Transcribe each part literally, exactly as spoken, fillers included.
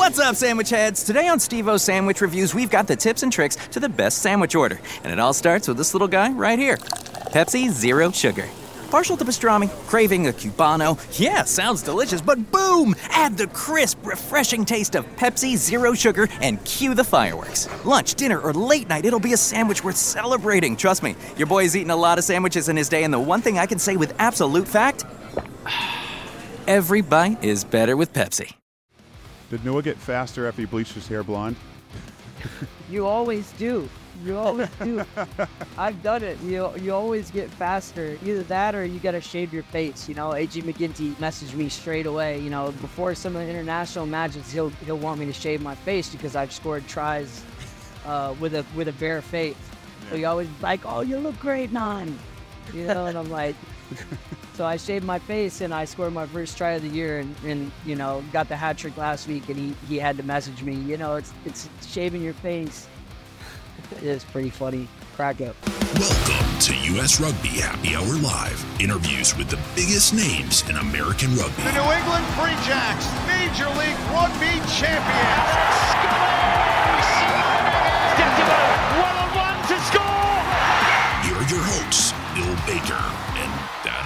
What's up, sandwich heads? Today on Steve-O's Sandwich Reviews, we've got the tips and tricks to the best sandwich order. And it all starts with this little guy right here. Pepsi Zero Sugar. Partial to pastrami, craving a Cubano. Yeah, sounds delicious, but boom! Add the crisp, refreshing taste of Pepsi Zero Sugar and cue the fireworks. Lunch, dinner, or late night, it'll be a sandwich worth celebrating. Trust me, your boy's eaten a lot of sandwiches in his day, and the one thing I can say with absolute fact, every bite is better with Pepsi. Did Noah get faster after he bleached his hair blonde? You always do. You always do. I've done it. You you always get faster. Either that or you got to shave your face. You know, A J McGinty messaged me straight away. You know, before some of the international matches, he'll he'll want me to shave my face because I've scored tries uh, with a with a bare face. Yeah. So he always like, oh, you look great, man. You know, and I'm like, so I shaved my face and I scored my first try of the year and, and you know, got the hat trick last week and he, he had to message me. You know, it's it's shaving your face. It is pretty funny. Crack up. Welcome to U S Rugby Happy Hour Live. Interviews with the biggest names in American rugby. The New England Free Jacks, Major League Rugby champions. One-on-one to score. Here are your hosts, Bill Baker and that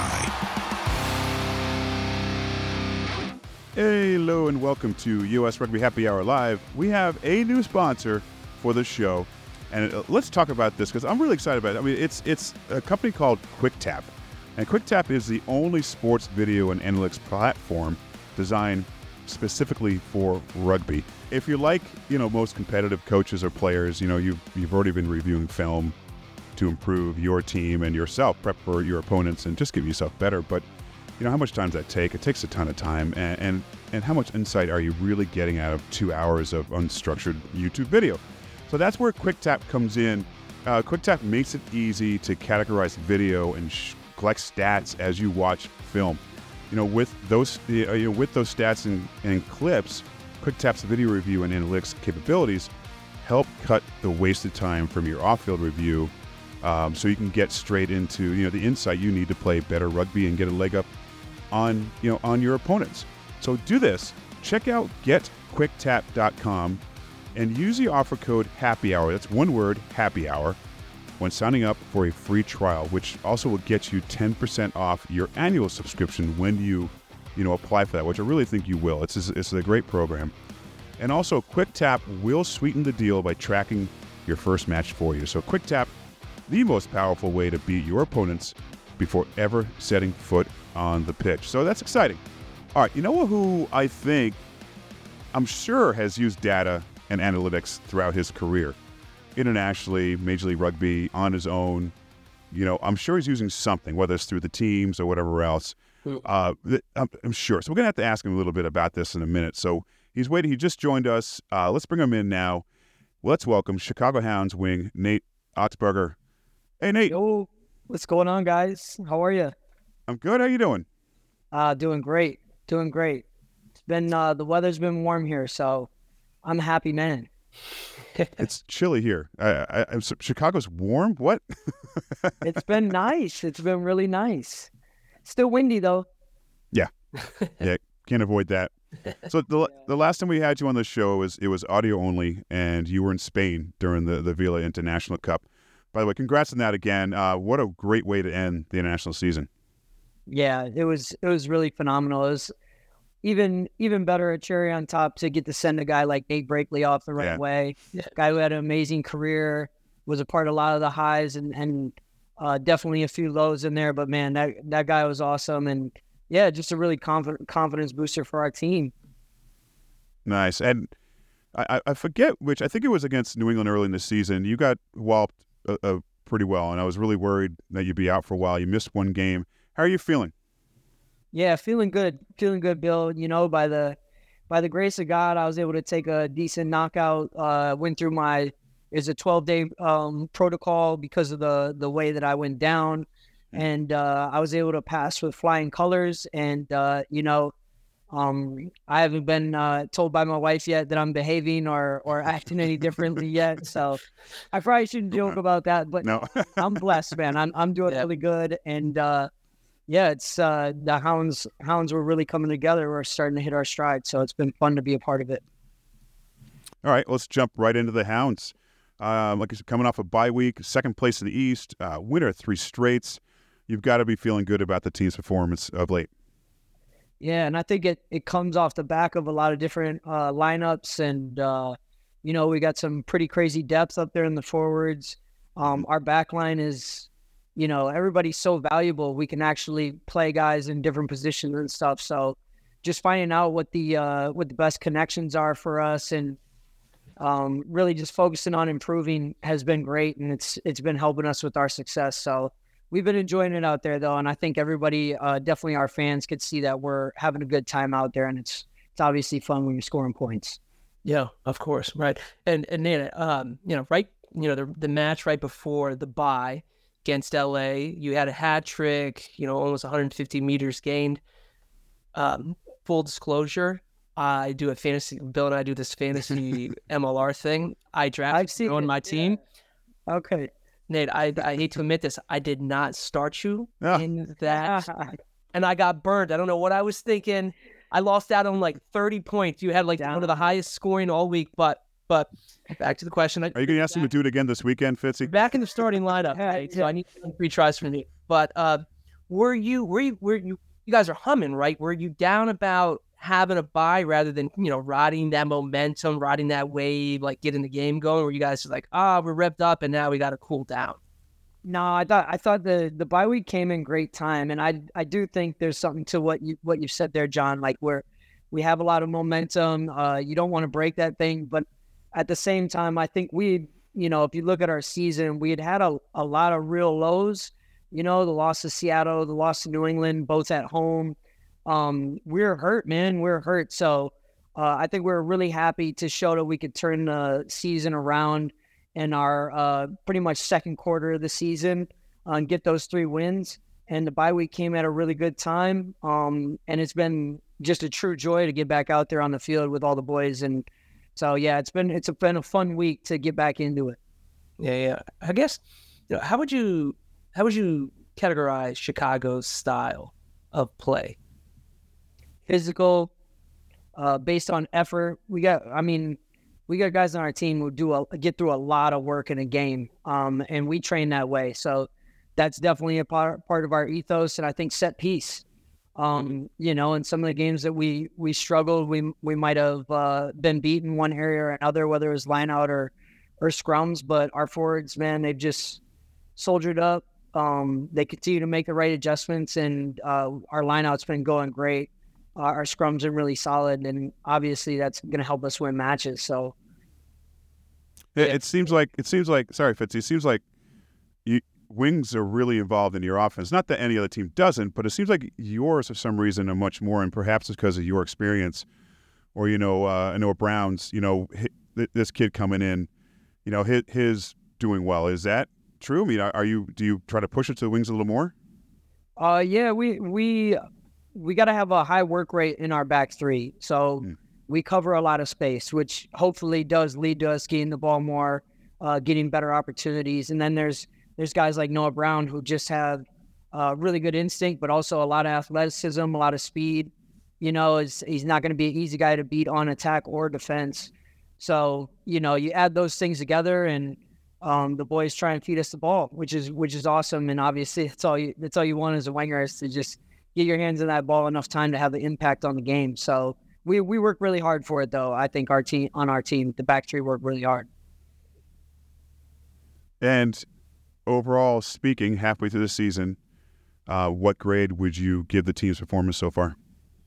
other guy. Hello and welcome to U S Rugby Happy Hour Live. We have a new sponsor for the show, and uh, let's talk about this because I'm really excited about it. I mean, it's it's a company called QuickTap, and QuickTap is the only sports video and analytics platform designed specifically for rugby. If you're like, you know, most competitive coaches or players, you know, you've you've already been reviewing film to improve your team and yourself, prep for your opponents, and just give yourself better. But you know, how much time does that take? It takes a ton of time, and and, and how much insight are you really getting out of two hours of unstructured YouTube video? So that's where QuickTap comes in. Uh, QuickTap makes it easy to categorize video and sh- collect stats as you watch film. You know, with those uh, you know, with those stats and, and clips, QuickTap's video review and analytics capabilities help cut the wasted time from your off-field review, um, so you can get straight into you know the insight you need to play better rugby and get a leg up on you know on your opponents. So do this. Check out get quick tap dot com. And use the offer code Happy Hour, that's one word, Happy Hour, when signing up for a free trial, which also will get you ten percent off your annual subscription when you, you know, apply for that, which I really think you will. It's, it's a great program. And also, QuickTap will sweeten the deal by tracking your first match for you. So QuickTap, the most powerful way to beat your opponents before ever setting foot on the pitch. So that's exciting. All right, you know who I think, I'm sure has used data and analytics throughout his career, internationally, Major League Rugby, on his own. You know, I'm sure he's using something, whether it's through the teams or whatever else. Uh, I'm, I'm sure. So we're going to have to ask him a little bit about this in a minute. So he's waiting. He just joined us. Uh, let's bring him in now. Let's welcome Chicago Hounds wing Nate Augspurger. Hey, Nate. Yo, what's going on, guys? How are you? I'm good. How you doing? Uh, doing great. Doing great. It's been, uh, the weather's been warm here, so I'm a happy man. It's chilly here. I, I, I'm, Chicago's warm? What? It's been nice. It's been really nice. Still windy, though. Yeah. Yeah, can't avoid that. So the yeah. the last time we had you on the show, was it was audio only, and you were in Spain during the, the Vila International Cup. By the way, congrats on that again. Uh, what a great way to end the international season. Yeah, it was it was really phenomenal. It was Even even better, a cherry on top to get to send a guy like Nate Brakeley off the right yeah. way. Yeah. Guy who had an amazing career, was a part of a lot of the highs and, and uh, definitely a few lows in there. But, man, that, that guy was awesome. And, yeah, just a really confident, confidence booster for our team. Nice. And I, I forget which, I think it was against New England early in the season. You got walloped uh, uh, pretty well, and I was really worried that you'd be out for a while. You missed one game. How are you feeling? Yeah, feeling good, feeling good, Bill. You know, by the by the grace of God, I was able to take a decent knockout. Uh, went through my it's a twelve day um, protocol because of the the way that I went down, and uh, I was able to pass with flying colors. And uh, you know, um, I haven't been uh, told by my wife yet that I'm behaving or or acting any differently yet. So I probably shouldn't joke about that, but no. I'm blessed, man. I'm I'm doing yeah. really good, and. Uh, yeah, it's uh, the Hounds. Hounds were really coming together. We're starting to hit our stride, so it's been fun to be a part of it. All right, let's jump right into the Hounds. Um, like I said, coming off a bye week, second place in the East, uh, winner of three straights. You've got to be feeling good about the team's performance of late. Yeah, and I think it, it comes off the back of a lot of different uh, lineups, and uh, you know, we got some pretty crazy depth up there in the forwards. Um, our back line is, you know, everybody's so valuable. We can actually play guys in different positions and stuff. So just finding out what the uh, what the best connections are for us, and um, really just focusing on improving has been great, and it's it's been helping us with our success. So we've been enjoying it out there, though, and I think everybody, uh, definitely our fans, could see that we're having a good time out there, and it's it's obviously fun when you're scoring points. Yeah, of course, right. And and Nate, um, you know, right, you know, the the match right before the bye against L A, you had a hat trick, you know, almost one hundred fifty meters gained. Um, full disclosure, I do a fantasy. Bill and I do this fantasy M L R thing. I drafted you on my team. Yeah. Okay. Nate, I I hate to admit this, I did not start you Ah. in that, and I got burned. I don't know what I was thinking. I lost out on like thirty points. You had like Down. one of the highest scoring all week, but but back to the question. Are you going to ask him to do it again this weekend, Fitzy? Back in the starting lineup, right? So I need three tries from you. But uh, were you were you were you you guys are humming, right? Were you down about having a bye rather than, you know, riding that momentum, riding that wave, like getting the game going? Were you guys like, ah, we're revved up and now we got to cool down? No, I thought I thought the the bye week came in great time, and I I do think there's something to what you what you said there, John. Like we're we have a lot of momentum. Uh, you don't want to break that thing, but at the same time, I think we, you know, if you look at our season, we had had a, a lot of real lows. You know, the loss to Seattle, the loss to New England, both at home. Um, we're hurt, man. We're hurt. So uh, I think we're really happy to show that we could turn the season around in our uh, pretty much second quarter of the season uh, and get those three wins. And the bye week came at a really good time. Um, and it's been just a true joy to get back out there on the field with all the boys. And so, yeah, it's been it's been a fun week to get back into it. Yeah, yeah. I guess, you know, how would you how would you categorize Chicago's style of play? Physical, uh, based on effort. We got, I mean, we got guys on our team who do a, get through a lot of work in a game, um, and we train that way. So that's definitely a part, part of our ethos, and I think set piece. Um, you know, in some of the games that we we struggled, we we might have uh, been beaten one area or another, whether it was line out or or scrums. But our forwards, man, they've just soldiered up. Um, they continue to make the right adjustments, and uh, our line out's been going great. Uh, our scrums are really solid, and obviously that's going to help us win matches. So, It, it seems like it seems like sorry, Fitzy. It seems like you, wings are really involved in your offense. Not that any other team doesn't, but it seems like yours, for some reason, are much more. And perhaps it's because of your experience, or you know, uh, Noah Brown's. You know, his, this kid coming in, you know, his, his doing well. Is that true? I mean, are, are you? Do you try to push it to the wings a little more? uh, yeah, we we we got to have a high work rate in our back three. So. Hmm. We cover a lot of space, which hopefully does lead to us getting the ball more, uh, getting better opportunities. And then there's there's guys like Noah Brown who just have uh, really good instinct, but also a lot of athleticism, a lot of speed. You know, is he's not going to be an easy guy to beat on attack or defense. So, you know, you add those things together, and um, the boys try and feed us the ball, which is which is awesome. And obviously, that's all you that's all you want as a winger, is to just get your hands on that ball enough time to have the impact on the game. So. We we work really hard for it, though. I think our team on our team, the back three work really hard. And overall speaking, halfway through the season, uh, what grade would you give the team's performance so far?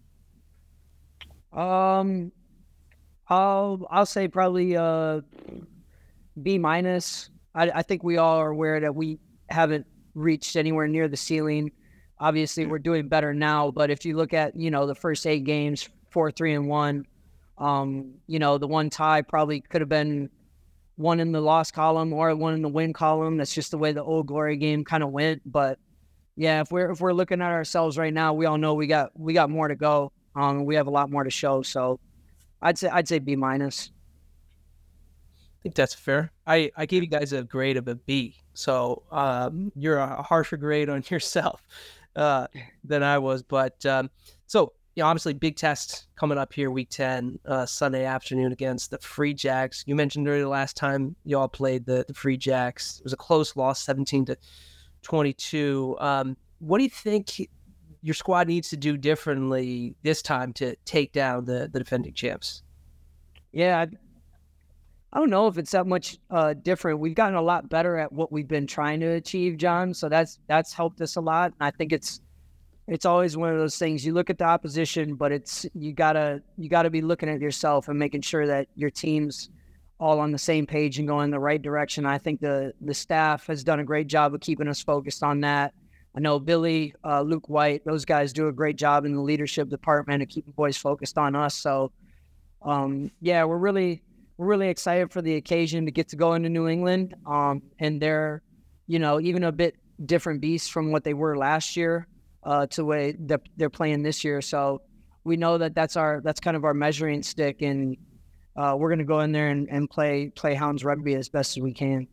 Um, I'll I'll say probably uh B minus. I I think we all are aware that we haven't reached anywhere near the ceiling. Obviously, we're doing better now, but if you look at, you know, the first eight games. Four, three, and one. Um, you know, the one tie probably could have been one in the loss column or one in the win column. That's just the way the Old Glory game kind of went. But yeah, if we're if we're looking at ourselves right now, we all know we got we got more to go. Um, we have a lot more to show. So I'd say I'd say B minus. I think that's fair. I, I gave you guys a grade of a B, so um, you're a harsher grade on yourself. uh, than I was. But um, so, you know, obviously big test coming up here week ten, uh, Sunday afternoon against the Free Jacks. You mentioned earlier last time y'all played the, the Free Jacks. It was a close loss, seventeen to twenty-two. Um, what do you think your squad needs to do differently this time to take down the, the defending champs? Yeah, I, I don't know if it's that much uh, different. We've gotten a lot better at what we've been trying to achieve, John. So that's that's helped us a lot. And I think it's it's always one of those things. You look at the opposition, but it's you gotta you gotta be looking at yourself and making sure that your team's all on the same page and going in the right direction. I think the the staff has done a great job of keeping us focused on that. I know Billy, uh, Luke White, those guys do a great job in the leadership department of keeping boys focused on us. So, um, yeah, we're really we're really excited for the occasion to get to go into New England. Um, and they're, you know, even a bit different beasts from what they were last year uh, to the way that they're playing this year. So we know that that's our that's kind of our measuring stick, and uh, we're going to go in there and, and play play Hounds rugby as best as we can.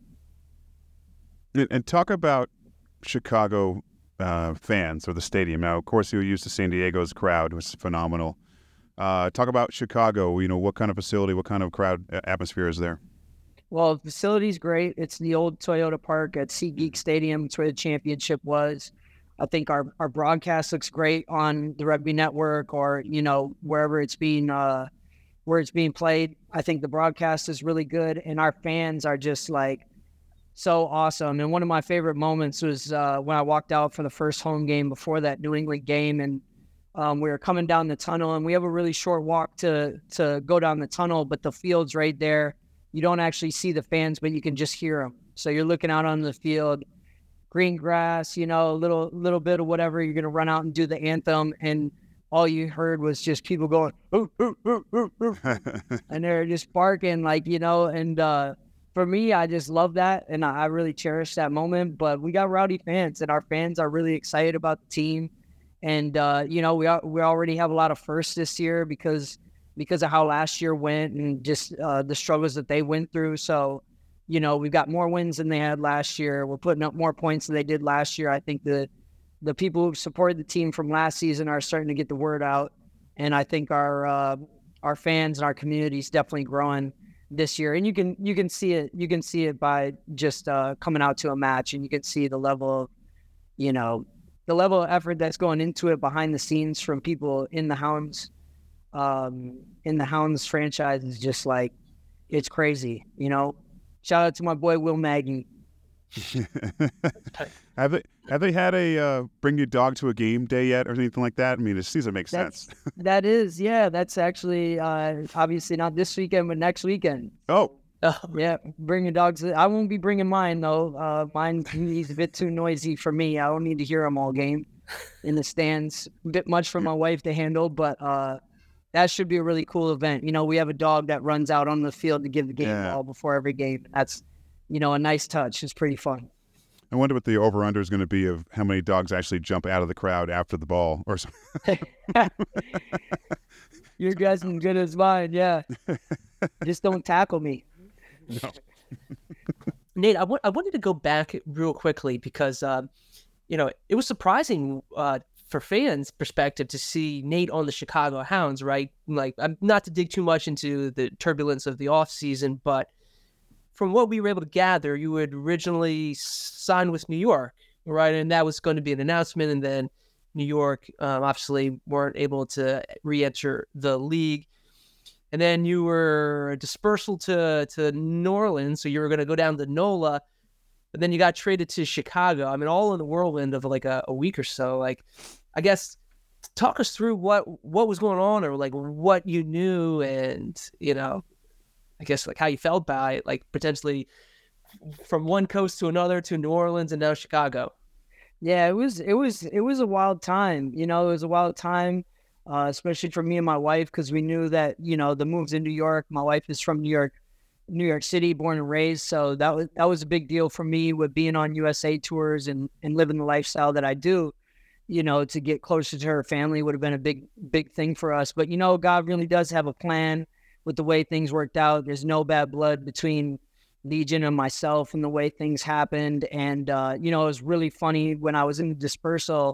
And, and talk about Chicago uh, fans or the stadium. Now, of course, you're used to San Diego's crowd, which is phenomenal. Uh, talk about Chicago. You know, what kind of facility, what kind of crowd atmosphere is there? Well, the facility's great. It's the old Toyota Park at SeatGeek Stadium. It's where the championship was. I think our, our broadcast looks great on the Rugby Network or, you know, wherever it's being uh, where it's being played. I think the broadcast is really good, and our fans are just like so awesome. And one of my favorite moments was uh, when I walked out for the first home game before that New England game, and um, we were coming down the tunnel, and we have a really short walk to to go down the tunnel, but the field's right there. You don't actually see the fans, but you can just hear them. So you're looking out on the field, green grass, you know, a little little bit of whatever. You're going to run out and do the anthem, and all you heard was just people going, ooh, ooh, ooh, ooh, ooh. And they're just barking, like, you know, and uh, for me, I just love that, and I really cherish that moment. But we got rowdy fans, and our fans are really excited about the team. And, uh, you know, we are, we already have a lot of firsts this year because because of how last year went and just uh, the struggles that they went through. So, you know, we've got more wins than they had last year. We're putting up more points than they did last year. I think the the people who supported the team from last season are starting to get the word out. And I think our uh, our fans and our community is definitely growing this year. And you can you can see it you can see it by just uh, coming out to a match, and you can see the level of, you know, the level of effort that's going into it behind the scenes from people in the Hounds um, in the Hounds franchise is just like, it's crazy, you know. Shout out to my boy Will Maggie. have they have they had a uh, bring your dog to a game day yet or anything like that? I mean, it seems to make That's, sense. that is, yeah. That's actually uh, obviously not this weekend, but next weekend. Oh, Oh, yeah, bringing dogs. I won't be bringing mine though. Uh, mine he's a bit too noisy for me. I don't need to hear him all game in the stands. A bit much for my wife to handle, but uh, that should be a really cool event. You know, we have a dog that runs out on the field to give the game Yeah. ball before every game. That's, you know, a nice touch. It's pretty fun. I wonder what the over-under is going to be of how many dogs actually jump out of the crowd after the ball or something. Your guess is good as mine. Yeah, just don't tackle me. No. Nate, I, w- I wanted to go back real quickly because, um, you know, it was surprising uh, for fans' perspective to see Nate on the Chicago Hounds, right? Like, I'm not to dig too much into the turbulence of the offseason, but from what we were able to gather, you had originally signed with New York, right? And that was going to be an announcement, and then New York um, obviously weren't able to re-enter the league. And then you were dispersal to, to New Orleans, so you were going to go down to NOLA, but then you got traded to Chicago. I mean, all in the whirlwind of like a, a week or so. Like, I guess, talk us through what what was going on, or like what you knew, and, you know, I guess like how you felt about it, like potentially from one coast to another to New Orleans and now Chicago. Yeah, it was it was it was a wild time. You know, it was a wild time. Uh, especially for me and my wife, because we knew that, you know, the moves in New York. My wife is from New York, New York City, born and raised. So that was that was a big deal for me with being on U S A tours and, and living the lifestyle that I do. You know, to get closer to her family would have been a big, big thing for us. But, you know, God really does have a plan with the way things worked out. There's no bad blood between Legion and myself and the way things happened. And, uh, you know, it was really funny when I was in the dispersal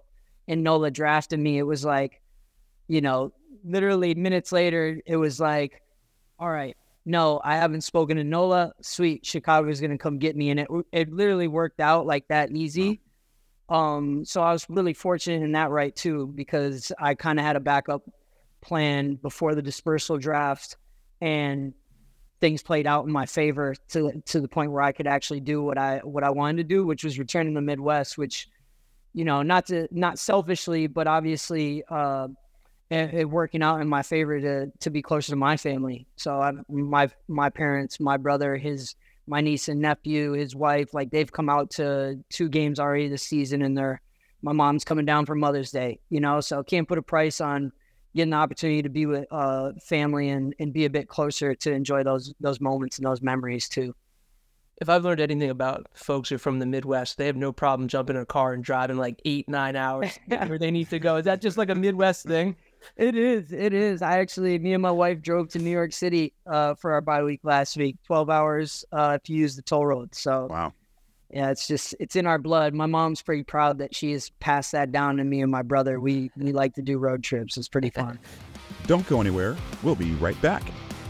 and Nola drafted me, it was like, you know, literally minutes later, it was like, all right, no, I haven't spoken to Nola. Sweet, Chicago's going to come get me. And it it literally worked out like that easy. Wow. Um, so I was really fortunate in that right too, because I kind of had a backup plan before the dispersal draft, and things played out in my favor to to the point where I could actually do what I what I wanted to do, which was return to the Midwest, which, you know, not to not selfishly, but obviously uh, it, it working out in my favor to to be closer to my family. So I, my my parents, my brother, his my niece and nephew, his wife, like they've come out to two games already this season, and they're my mom's coming down for Mother's Day, you know, so can't put a price on getting the opportunity to be with uh, family and, and be a bit closer to enjoy those those moments and those memories too. If I've learned anything about folks who are from the Midwest, they have no problem jumping in a car and driving like eight, nine hours where they need to go. Is that just like a Midwest thing? It is. It is. I actually, me and my wife drove to New York City uh, for our bye week last week, twelve hours uh, if you use the toll road. So, wow. Yeah, it's just, it's in our blood. My mom's pretty proud that she has passed that down to me and my brother. We, we like to do road trips. It's pretty fun. Don't go anywhere. We'll be right back.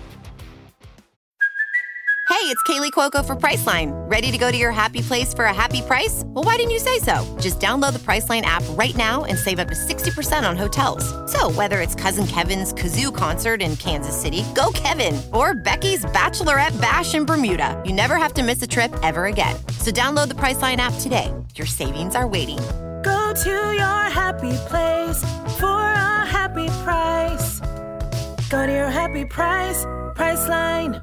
Hey, it's Kaylee Cuoco for Priceline. Ready to go to your happy place for a happy price? Well, why didn't you say so? Just download the Priceline app right now and save up to sixty percent on hotels. So whether it's Cousin Kevin's Kazoo Concert in Kansas City, go Kevin, or Becky's Bachelorette Bash in Bermuda, you never have to miss a trip ever again. So download the Priceline app today. Your savings are waiting. Go to your happy place for a happy price. Go to your happy price, Priceline.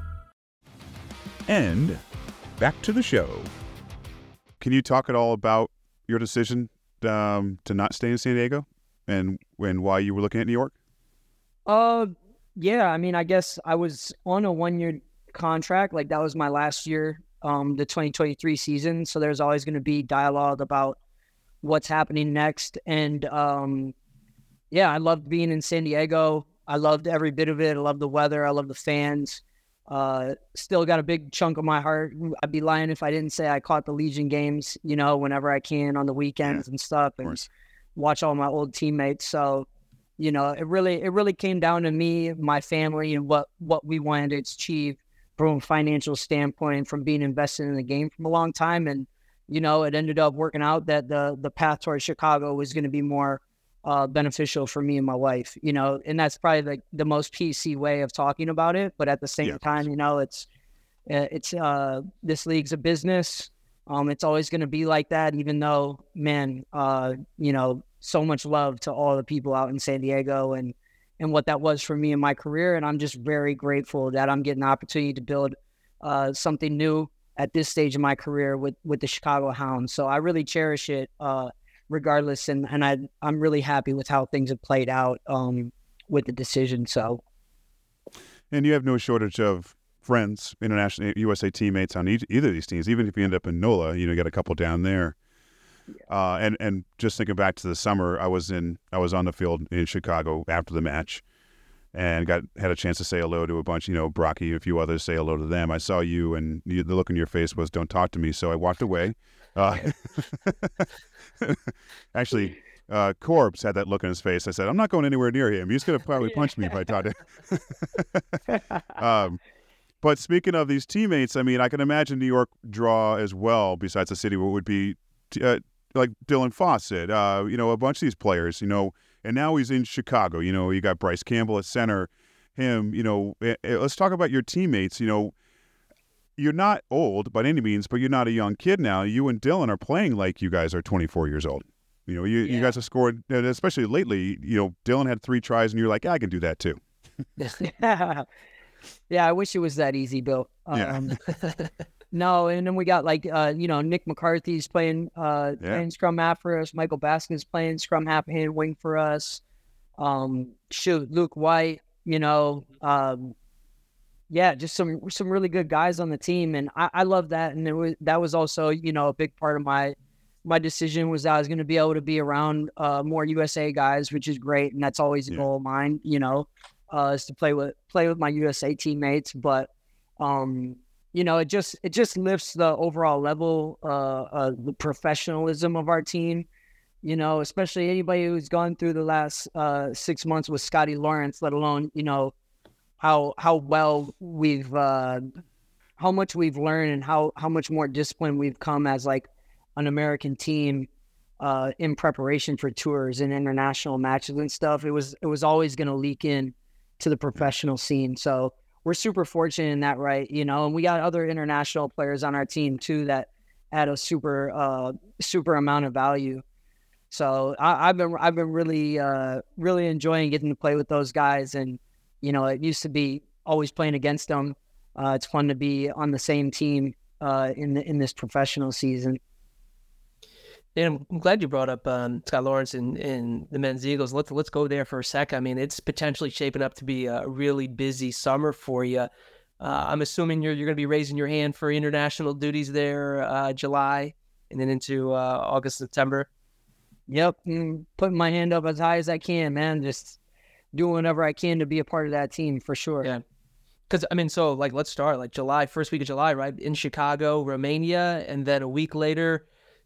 And back to the show. Can you talk at all about your decision um, to not stay in San Diego and and why you were looking at New York? Uh, yeah. I mean, I guess I was on a one-year contract. Like that was my last year, um, the twenty twenty-three season. So there's always going to be dialogue about what's happening next. And um, yeah, I loved being in San Diego. I loved every bit of it. I love the weather. I love the fans. Uh, still got a big chunk of my heart. I'd be lying if I didn't say I caught the Legion games, you know, whenever I can on the weekends yeah, and stuff, and watch all my old teammates. So, you know, it really, it really came down to me, my family, and what, what we wanted to achieve from a financial standpoint, from being invested in the game from a long time. And, you know, it ended up working out that the, the path towards Chicago was going to be more Uh, beneficial for me and my wife, you know, and that's probably like the most P C way of talking about it. But at the same yeah. time, you know, it's, uh, it's, uh, this league's a business. Um, it's always going to be like that, even though, man, uh, you know, so much love to all the people out in San Diego and, and what that was for me in my career. And I'm just very grateful that I'm getting the opportunity to build, uh, something new at this stage of my career with, with the Chicago Hounds. So I really cherish it, uh, regardless. And, and I, I'm really happy with how things have played out um, with the decision. So, and you have no shortage of friends, international U S A teammates on each, either of these teams. Even if you end up in NOLA, you know, you got a couple down there. Yeah. Uh, and, and just thinking back to the summer, I was in, I was on the field in Chicago after the match and got, had a chance to say hello to a bunch, you know, Brocky and a few others, say hello to them. I saw you and you, the look on your face was, don't talk to me. So I walked away. Uh, actually, uh, Corbs had that look on his face. I said, I'm not going anywhere near him. He's going to probably punch me if I talk to him. um, but speaking of these teammates, I mean, I can imagine New York draw as well, besides the city, what would be uh, like Dylan Fawcett, uh, you know, a bunch of these players, you know, and now he's in Chicago. You know, you got Bryce Campbell at center, him, you know, let's talk about your teammates, you know. You're not old by any means, but you're not a young kid now. You and Dylan are playing like you guys are twenty-four years old. You know, you, yeah. you guys have scored, especially lately, you know, Dylan had three tries and you're like, I can do that too. yeah. yeah, I wish it was that easy, Bill. Um, yeah. no, and then we got like, uh, you know, Nick McCarthy's playing, uh, yeah. playing scrum half for us. Michael Baskin's playing scrum half hand wing for us. Um, shoot, Luke White, you know, um, yeah, just some some really good guys on the team, and I, I love that. And it was that was also, you know, a big part of my my decision was that I was going to be able to be around uh, more U S A guys, which is great, and that's always a yeah. goal of mine, you know, uh, is to play with play with my U S A teammates. But um, you know, it just it just lifts the overall level, uh, uh, the professionalism of our team. you know, especially anybody who's gone through the last uh, six months with Scotty Lawrence, let alone, you know, how how well we've, uh, how much we've learned and how, how much more disciplined we've come as like an American team uh, in preparation for tours and international matches and stuff. It was, it was always going to leak in to the professional scene. So we're super fortunate in that, right? You know, and we got other international players on our team too that add a super, uh, super amount of value. So I, I've been, I've been really, uh, really enjoying getting to play with those guys. And, you know, it used to be always playing against them. Uh, it's fun to be on the same team uh, in the, in this professional season. And I'm glad you brought up um, Scott Lawrence and, and the men's Eagles. Let's let's go there for a sec. I mean, it's potentially shaping up to be a really busy summer for you. Uh, I'm assuming you're you're going to be raising your hand for international duties there, uh, July, and then into uh, August, September. Yep, mm, putting my hand up as high as I can, man. Just doing whatever I can to be a part of that team for sure. Yeah. Because, I mean, so, like, let's start, like, July, first week of July, right? In Chicago, Romania, and then a week later,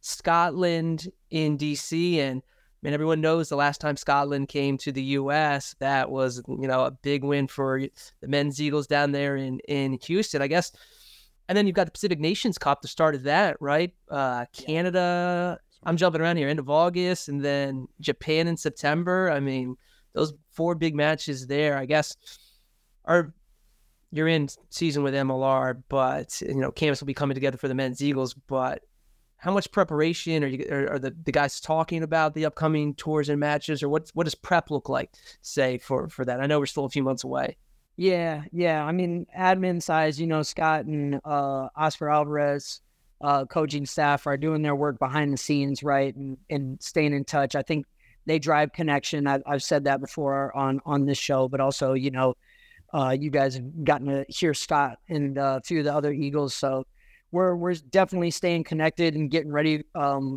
Scotland in D C. And, man, everyone knows the last time Scotland came to the U S, that was, you know, a big win for the men's Eagles down there in, in Houston, I guess. And then you've got the Pacific Nations Cup, the start of that, right? Uh, Canada, I'm jumping around here, end of August, and then Japan in September. I mean, those four big matches there, I guess, are... You're in season with M L R, but, you know, campus will be coming together for the men's Eagles. But how much preparation are you are, are the, the guys talking about the upcoming tours and matches, or what what does prep look like, say, for, for that? I know we're still a few months away. Yeah, yeah. I mean, admin size, you know, Scott and uh, Oscar Alvarez, uh, coaching staff are doing their work behind the scenes, right, and, and staying in touch. I think they drive connection. I, I've said that before on, on this show, but also, you know, Uh, you guys have gotten to hear Scott and uh, a few of the other Eagles, so we're we're definitely staying connected and getting ready um,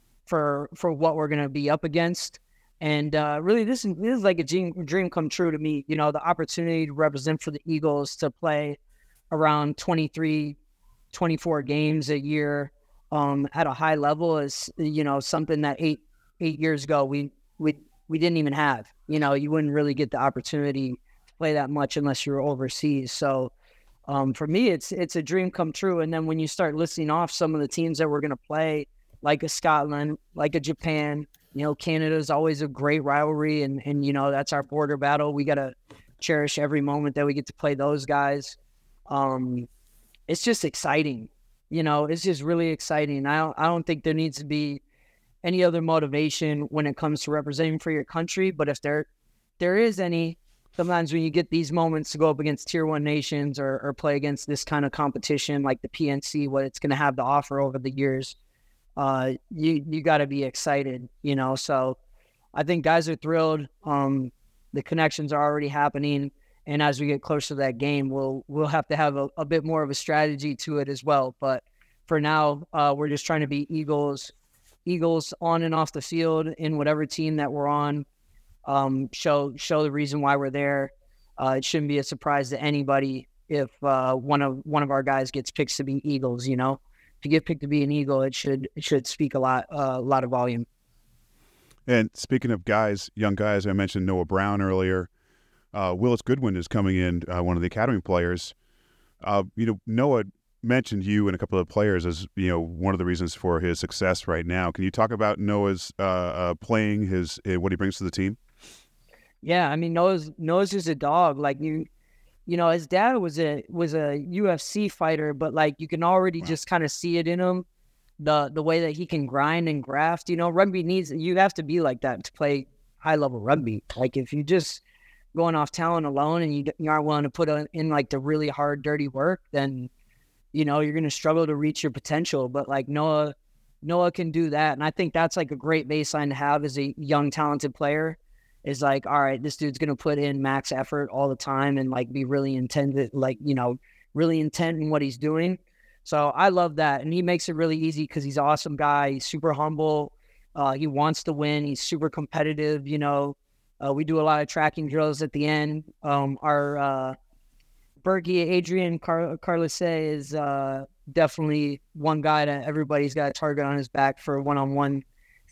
for for what we're going to be up against. And uh, really, this is this is like a dream, dream come true to me. You know, the opportunity to represent for the Eagles, to play around twenty-three, twenty-four games a year um, at a high level is, you know, something that eight eight years ago we we we didn't even have. You know, you wouldn't really get the opportunity play that much unless you're overseas. So um, for me, it's it's a dream come true. And then when you start listing off some of the teams that we're going to play, like a Scotland, like a Japan, you know, Canada is always a great rivalry. And, and you know, that's our border battle. We got to cherish every moment that we get to play those guys. Um, it's just exciting. You know, it's just really exciting. I don't, I don't think there needs to be any other motivation when it comes to representing for your country. But if there there is any, sometimes when you get these moments to go up against tier one nations or, or play against this kind of competition, like the P N C, what it's going to have to offer over the years, uh, you, you got to be excited, you know? So I think guys are thrilled. Um, the connections are already happening. And as we get closer to that game, we'll, we'll have to have a, a bit more of a strategy to it as well. But for now, uh, we're just trying to be Eagles, Eagles on and off the field in whatever team that we're on. Um, show show the reason why we're there. Uh, it shouldn't be a surprise to anybody if uh, one of one of our guys gets picked to be Eagles. You know, if you get picked to be an Eagle, it should it should speak a lot uh, a lot of volume. And speaking of guys, young guys, I mentioned Noah Brown earlier. Uh, Willis Goodwin is coming in, uh, one of the academy players. Uh, you know, Noah mentioned you and a couple of players as, you know, one of the reasons for his success right now. Can you talk about Noah's uh, uh, playing, his uh, what he brings to the team? Yeah, I mean, Noah's Noah's just a dog. Like you, you know, his dad was a was a U F C fighter, but like you can already wow. just kind of see it in him, the the way that he can grind and graft. You know, rugby needs you have to be like that to play high level rugby. Like if you just going off talent alone and you you aren't willing to put in like the really hard, dirty work, then you know you're gonna struggle to reach your potential. But like Noah, Noah can do that, and I think that's like a great baseline to have as a young, talented player. Is like, all right, this dude's going to put in max effort all the time and like be really intended, like, you know, really intent in what he's doing. So I love that. And he makes it really easy because he's an awesome guy. He's super humble. Uh, he wants to win. He's super competitive. You know, uh, we do a lot of tracking drills at the end. Um, our uh, Berkey, Adrian Car- Carlise is uh, definitely one guy that everybody's got a target on his back for one-on-one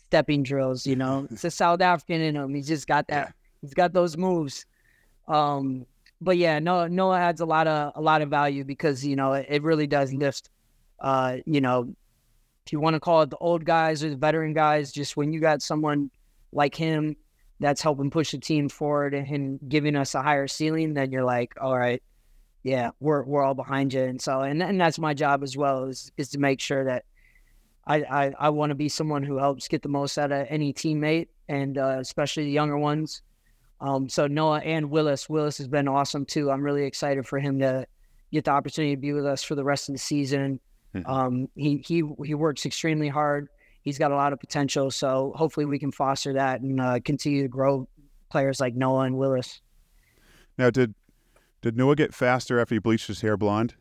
stepping drills. You know, it's a South African in him. He's just got that. Yeah. He's got those moves. Um, but yeah, Noah, Noah adds a lot of a lot of value because you know it, it really does lift. Uh, you know, if you want to call it the old guys or the veteran guys, just when you got someone like him that's helping push the team forward and, and giving us a higher ceiling, then you're like, all right, yeah, we're we're all behind you. And so, and and that's my job as well is is to make sure that I I, I want to be someone who helps get the most out of any teammate and uh, especially the younger ones. Um, so Noah and Willis, Willis has been awesome too. I'm really excited for him to get the opportunity to be with us for the rest of the season. Mm-hmm. Um, he he he works extremely hard. He's got a lot of potential. So hopefully we can foster that and uh, continue to grow players like Noah and Willis. Now, did did Noah get faster after he bleached his hair blonde?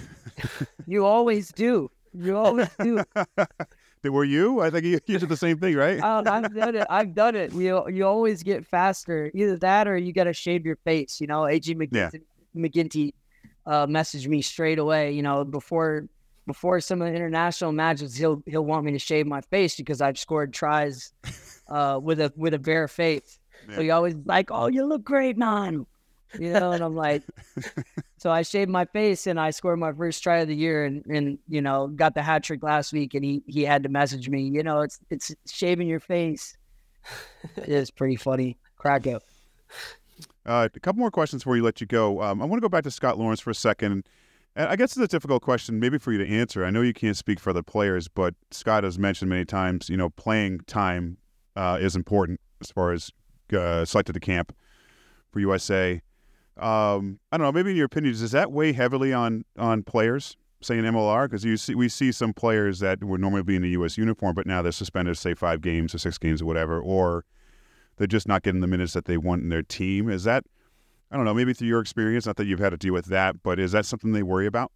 You always do. You always do. Were you? I think you, you did the same thing, right? um, I've done it. I've done it. You you always get faster. Either that or you got to shave your face. You know, A G McGinty, yeah. McGinty uh, messaged me straight away. You know, before before some of the international matches, he'll he'll want me to shave my face because I've scored tries uh, with a with a bare face. Yeah. So he always like, "Oh, you look great, man." You know, and I'm like, so I shaved my face and I scored my first try of the year and, and you know, got the hat trick last week and he, he had to message me, you know, it's it's shaving your face. It is pretty funny. Crack up. Uh, a couple more questions before you let you go. Um, I want to go back to Scott Lawrence for a second. And I guess it's a difficult question maybe for you to answer. I know you can't speak for other players, but Scott has mentioned many times, you know, playing time uh, is important as far as uh, selected to camp for U S A. Um, I don't know. Maybe in your opinion, does that weigh heavily on on players, say in M L R? Because you see, we see some players that would normally be in a U S uniform, but now they're suspended, say five games or six games or whatever, or they're just not getting the minutes that they want in their team. Is that, I don't know, maybe through your experience, not that you've had to deal with that, but is that something they worry about?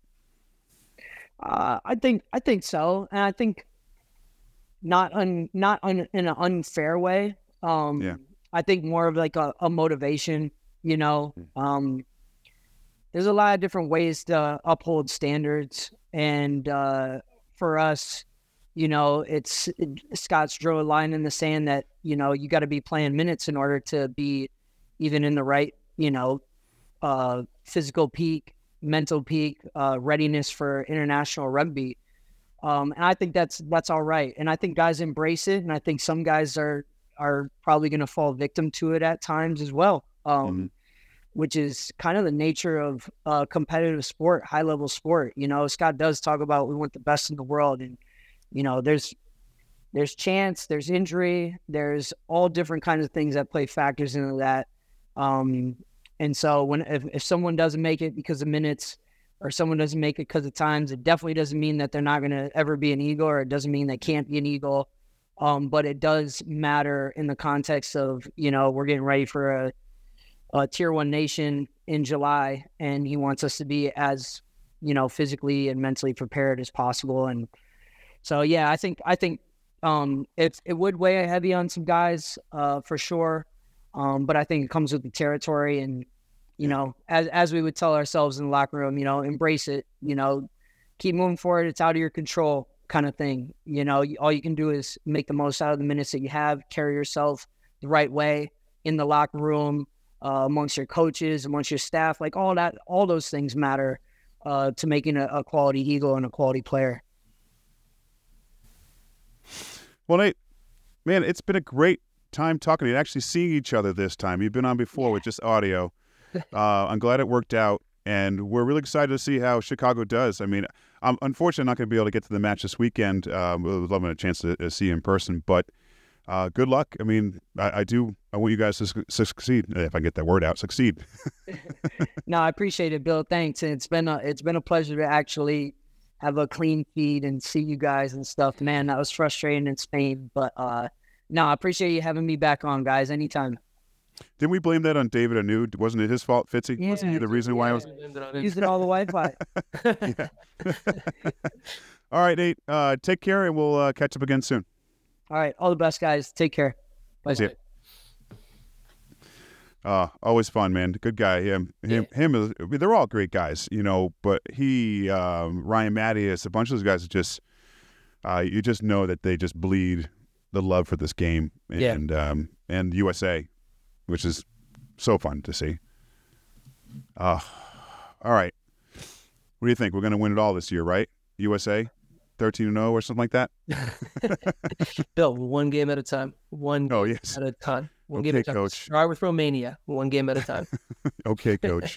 Uh, I think I think so, and I think not un, not un, in an unfair way. Um, yeah. I think more of like a, a motivation. You know, um, there's a lot of different ways to uphold standards. And uh, for us, you know, it's it, Scott's drew a line in the sand that, you know, you got to be playing minutes in order to be even in the right, you know, uh, physical peak, mental peak, uh, readiness for international rugby. Um, and I think that's that's all right. And I think guys embrace it. And I think some guys are, are probably going to fall victim to it at times as well. Um, mm-hmm. Which is kind of the nature of uh, competitive sport, high level sport. You know, Scott does talk about we want the best in the world, and you know, there's there's chance, there's injury, there's all different kinds of things that play factors into that. Um, and so when if, if someone doesn't make it because of minutes, or someone doesn't make it because of times, it definitely doesn't mean that they're not going to ever be an Eagle, or it doesn't mean they can't be an Eagle. Um, but it does matter in the context of, you know, we're getting ready for a Uh, tier one nation in July, and he wants us to be as, you know, physically and mentally prepared as possible. And so, yeah, I think, I think um, it, it would weigh heavy on some guys uh, for sure. Um, but I think it comes with the territory and, you know, as, as we would tell ourselves in the locker room, you know, embrace it, you know, keep moving forward. It's out of your control kind of thing. You know, all you can do is make the most out of the minutes that you have, carry yourself the right way in the locker room, Uh, amongst your coaches, amongst your staff, like all that, all those things matter uh, to making a, a quality Eagle and a quality player. Well, Nate, man, it's been a great time talking to you, actually seeing each other this time. You've been on before yeah. with just audio. Uh, I'm glad it worked out, and we're really excited to see how Chicago does. I mean, I'm unfortunately not going to be able to get to the match this weekend. Um, I would love a chance to, to see you in person, but Uh, good luck. I mean, I, I do. I want you guys to su- succeed. If I get that word out, succeed. No, I appreciate it, Bill. Thanks. And it's been a, it's been a pleasure to actually have a clean feed and see you guys and stuff. Man, that was frustrating in Spain, but uh, no, I appreciate you having me back on, guys. Anytime. Didn't we blame that on David Anu? Wasn't it his fault, Fitzy? Yeah, Wasn't he the reason yeah. why I was using all the Wi-Fi? All right, Nate. Uh, take care, and we'll uh, catch up again soon. All right. All the best, guys. Take care. Bye. See ya. Uh, always fun, man. Good guy. Him, him, yeah. him. Is, I mean, they're all great guys, you know. But he, um, Ryan Mattias, a bunch of those guys are just, uh, you just know that they just bleed the love for this game Yeah. and um, and U S A, which is so fun to see. Uh, all right. What do you think? We're going to win it all this year, right? U S A, thirteen and oh or something like that? Bill, one game at a time. One Oh, game yes. at a time. One Okay, game at a time. coach. Start with Romania. One game at a time. Okay, coach.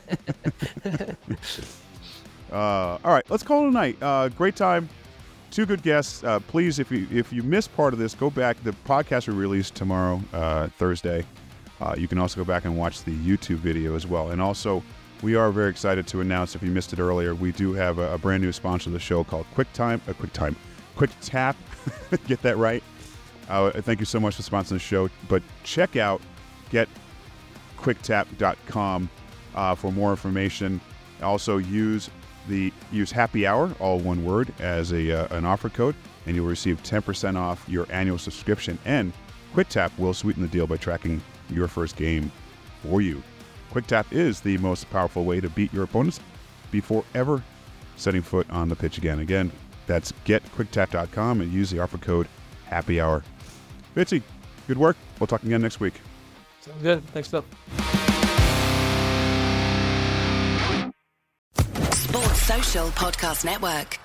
uh, all right, let's call it a night. Uh, great time. Two good guests. Uh, please, if you if you missed part of this, go back. The podcast will release tomorrow, uh, Thursday. Uh, you can also go back and watch the YouTube video as well. And also, we are very excited to announce, if you missed it earlier, we do have a, a brand new sponsor of the show called QuickTime. Uh, QuickTime. QuickTap. Get that right. Uh, thank you so much for sponsoring the show. But check out get quick tap dot com uh, for more information. Also, use the use Happy Hour, all one word, as a uh, an offer code, and you'll receive ten percent off your annual subscription. And QuickTap will sweeten the deal by tracking your first game for you. QuickTap is the most powerful way to beat your opponents before ever setting foot on the pitch again. Again, that's get quick tap dot com and use the offer code Happy Hour. Fitzy, good work. We'll talk again next week. Sounds good. Thanks, Bill. Sports Social Podcast Network.